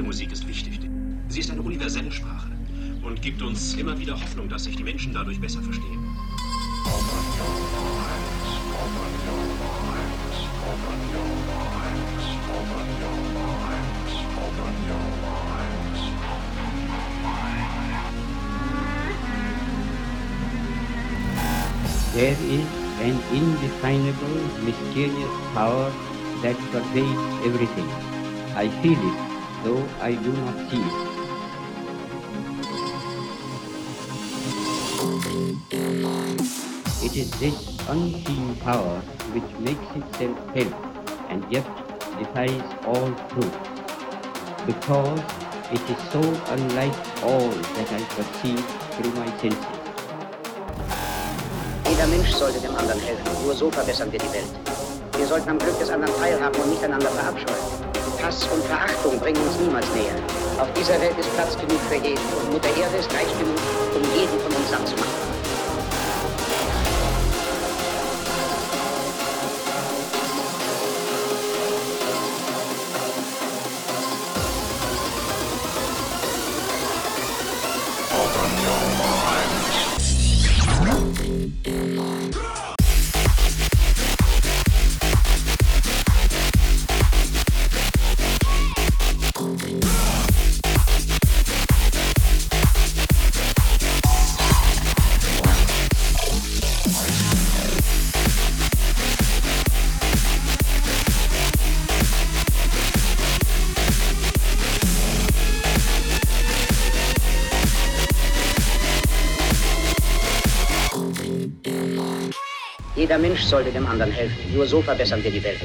Musik ist wichtig. Sie ist eine universelle Sprache und gibt uns immer wieder Hoffnung, dass sich die Menschen dadurch besser verstehen. There is an indefinable, mysterious power that pervades everything. I feel it, though I do not see it. It is this unseen power which makes itself felt and yet defies all truth, because it is so unlike all that I perceive through my senses. Jeder Mensch sollte dem anderen helfen. Nur so verbessern wir die Welt. Wir sollten am Glück des anderen teilhaben und nicht einander verabscheuen. Hass und Verachtung bringen uns niemals näher. Auf dieser Welt ist Platz genug für jeden und Mutter Erde ist reich genug, um jeden von uns satt zu machen. Jeder Mensch sollte dem anderen helfen. Nur so verbessern wir die Welt.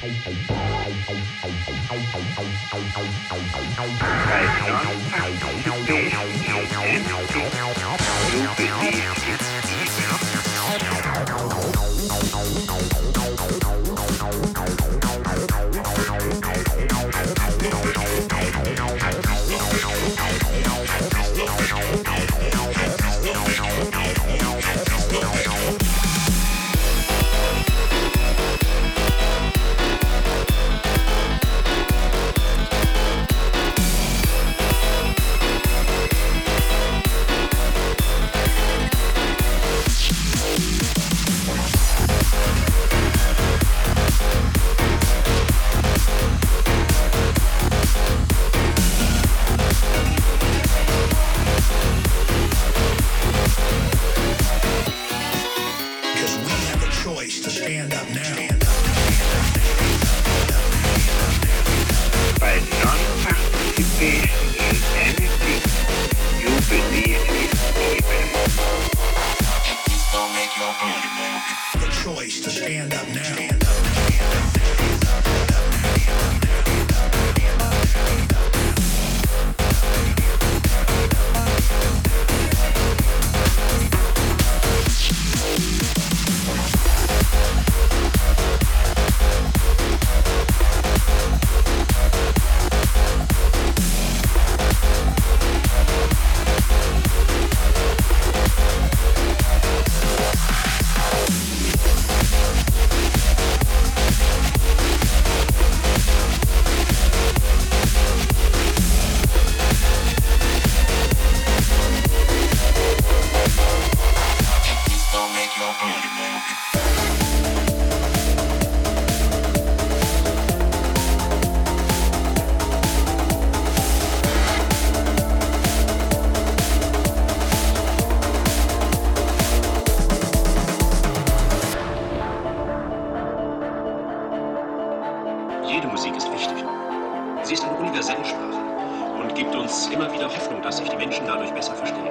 Jede Musik ist wichtig. Sie ist eine universelle Sprache und gibt uns immer wieder Hoffnung, dass sich die Menschen dadurch besser verstehen.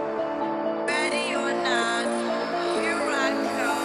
Ready or not, here I come.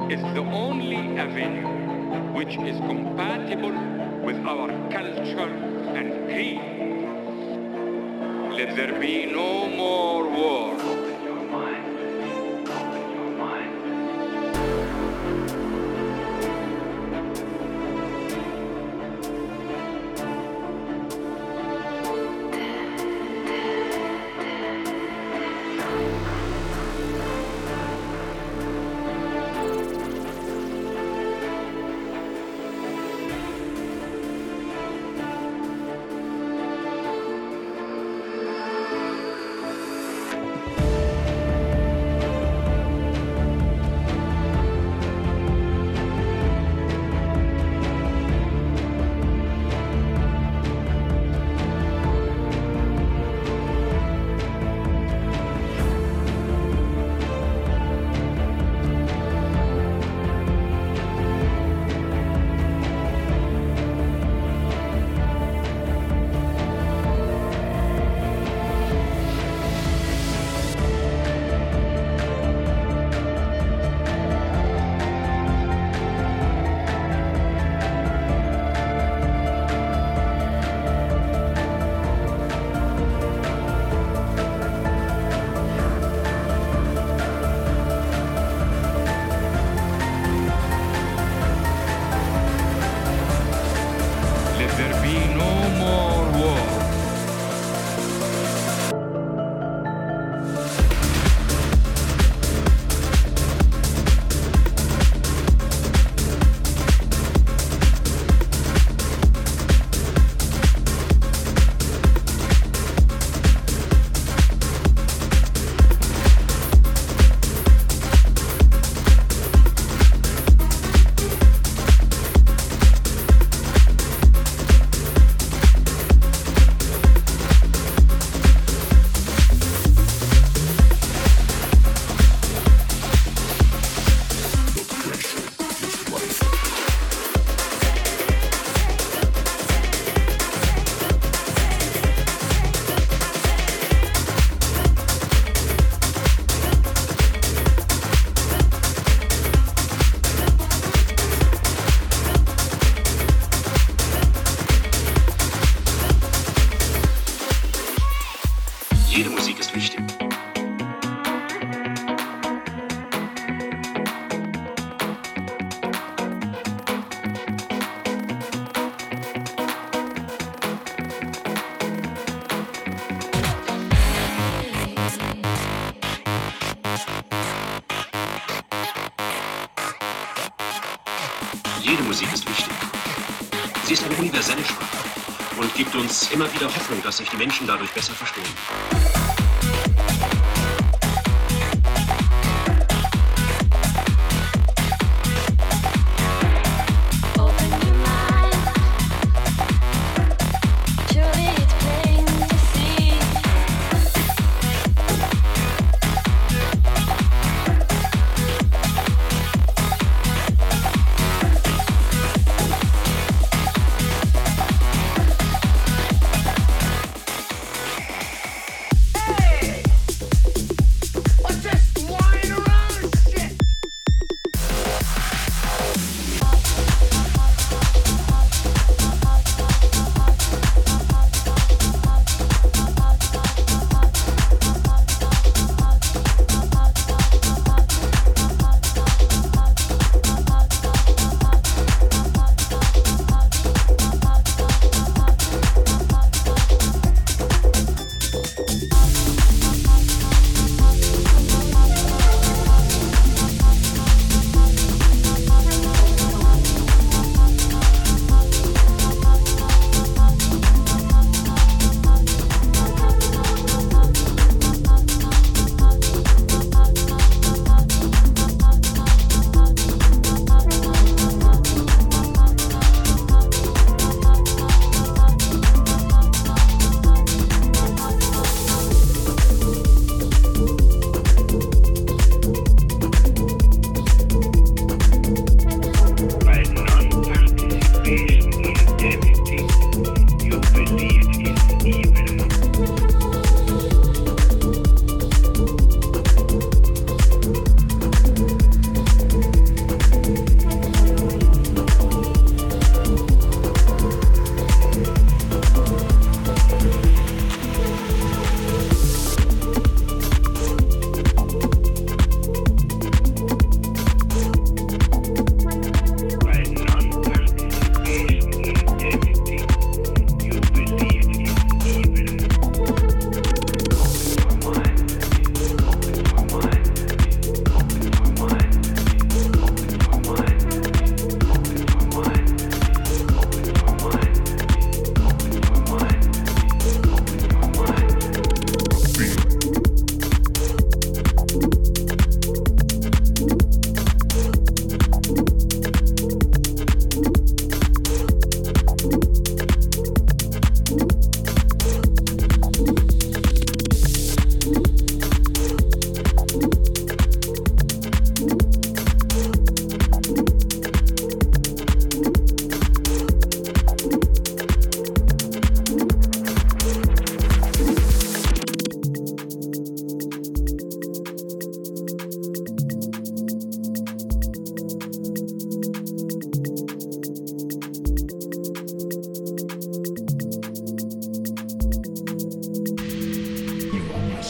is the only avenue which is compatible with our culture and creed. Let there be no more war. Open your mind. Open your mind. Jede Musik ist wichtig. Jede Musik ist wichtig. Sie ist eine universelle Sprache und gibt uns immer wieder Hoffnung, dass sich die Menschen dadurch besser verstehen.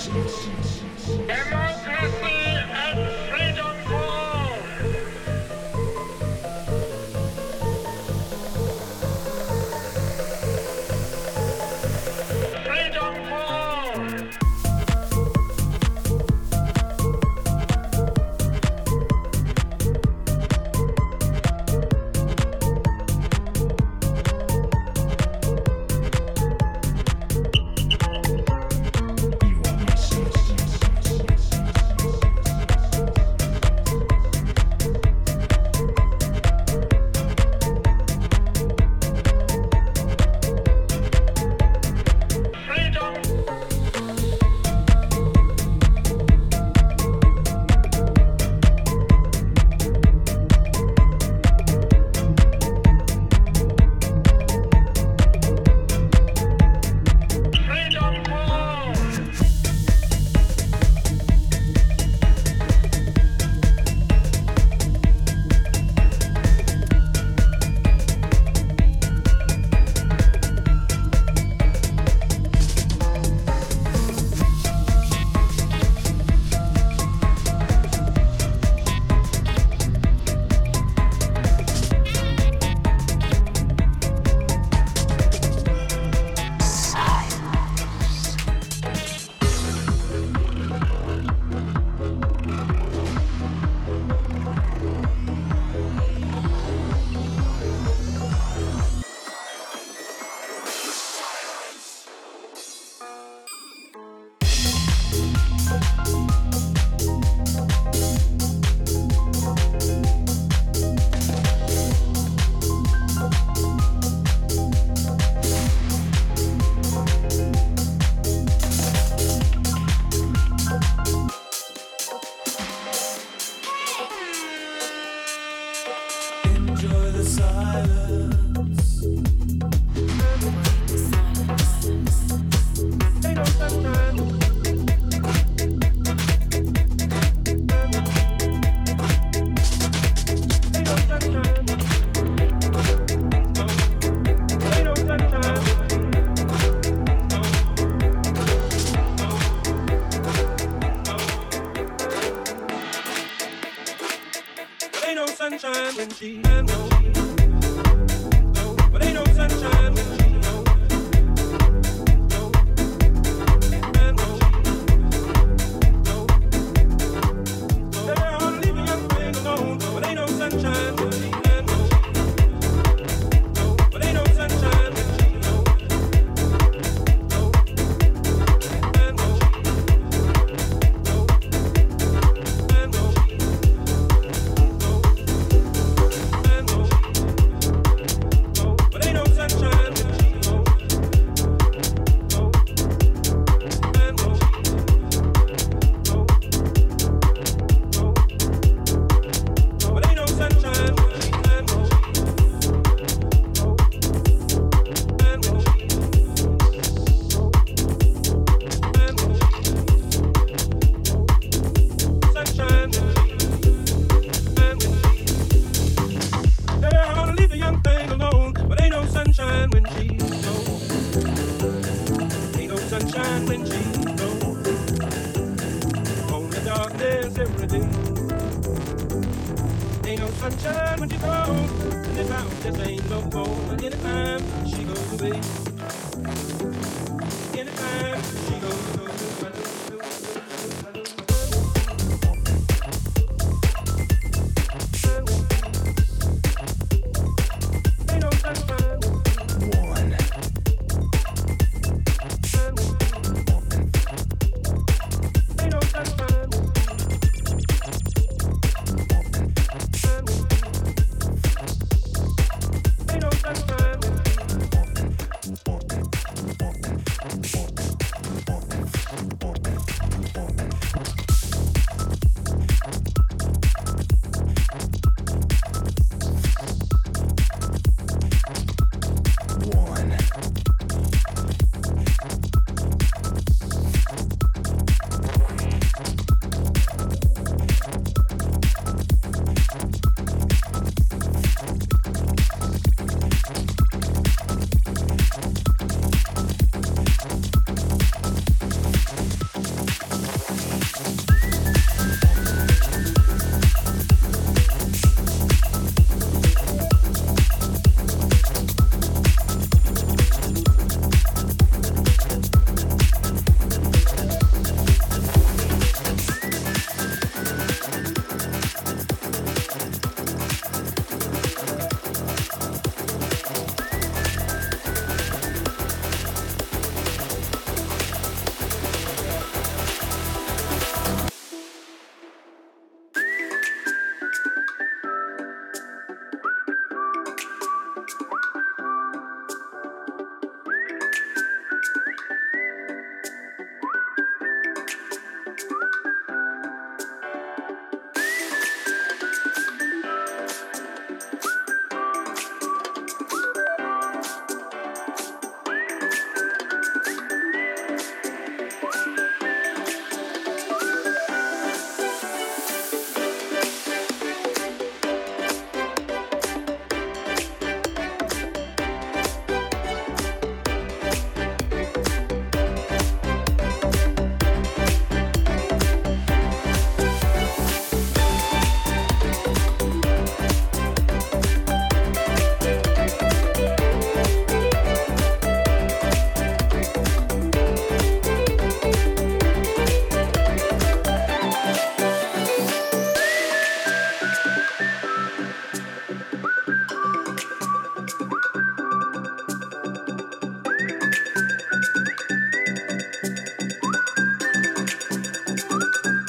Democracy and freedom for all. Freedom for all.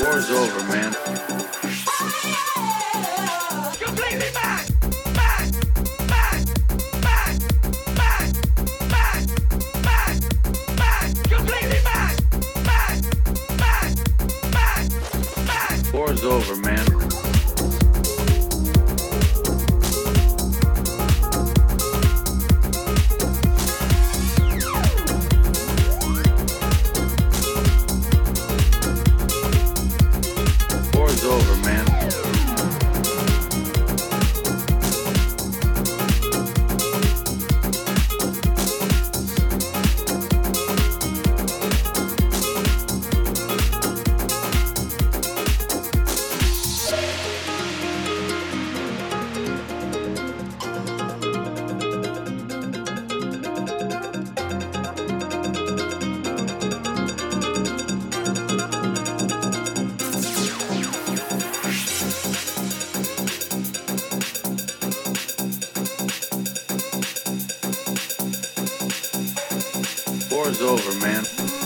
War's over, man. Completely mad! Mad! Mad! Mad! Mad! Mad! Mad! Mad! Completely mad! Mad! Mad! Mad! Mad! War's over, man. War's over, man. War's over, man.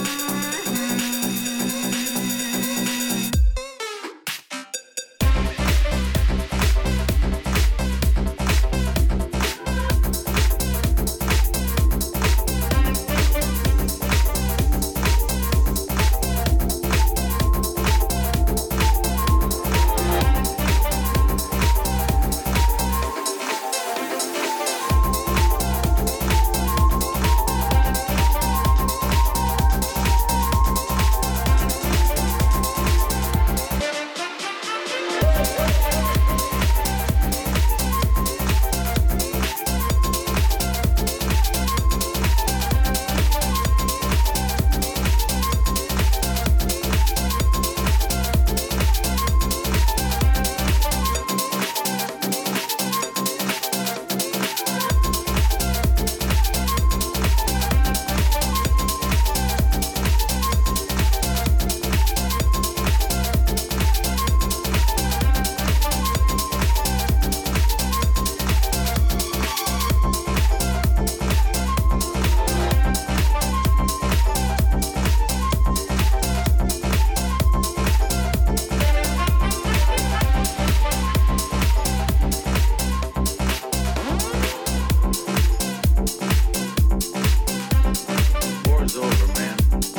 War's over, man.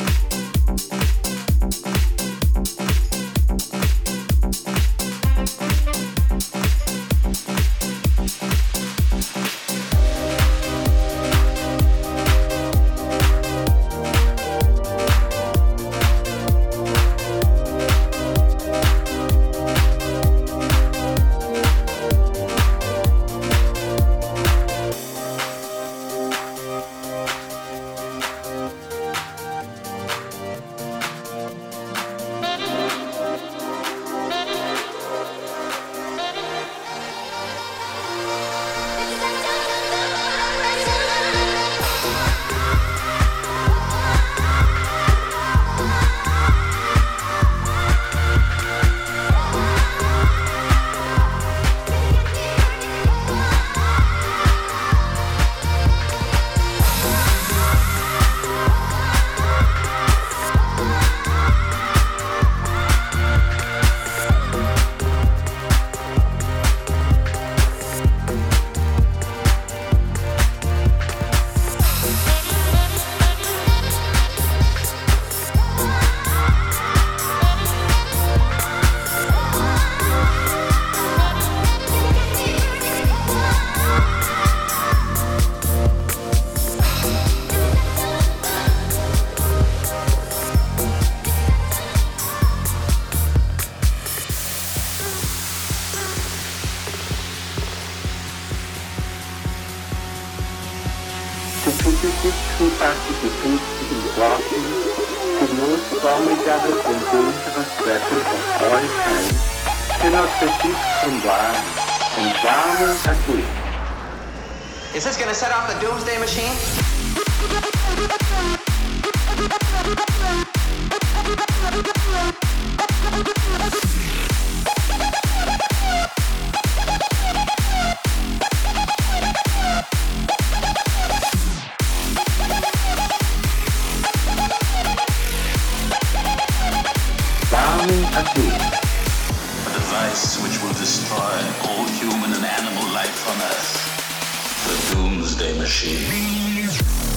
The physicists who participate in walking, the most formidable and dangerous weapon of all time, cannot resist from warming, and warming again. Is this gonna set off the doomsday machine? Warming coming again. A device which will destroy all human and animal life on Earth. The Doomsday Machine.